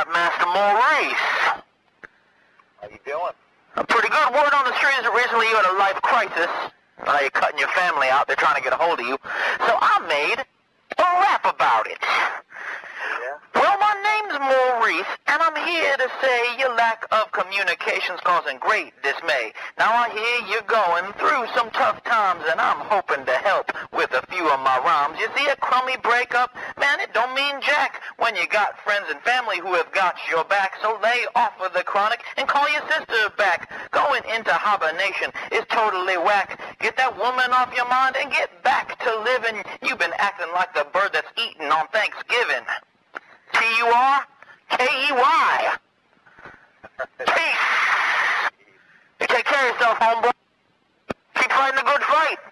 Master Maurice. How you doing? A pretty good. Word on the street is that recently you had a life crisis. You're cutting your family out. They're trying to get a hold of you. So I made a rap about it. Yeah? Well, my name's Maurice, and I'm here to say your lack of communication's causing great dismay. Now I hear you're going through some tough times, and I'm hoping to help with a few of my rhymes. You see, a crummy breakup, man, it don't mean jack when you got friends and family who have got your back. So lay off of the chronic and call your sister back. Going into hibernation is totally whack. Get that woman off your mind and get back to living. You've been acting like the bird that's eaten on Thanksgiving. T-U-R-K-E-Y. Peace. You take care of yourself, homeboy. Keep fighting a good fight.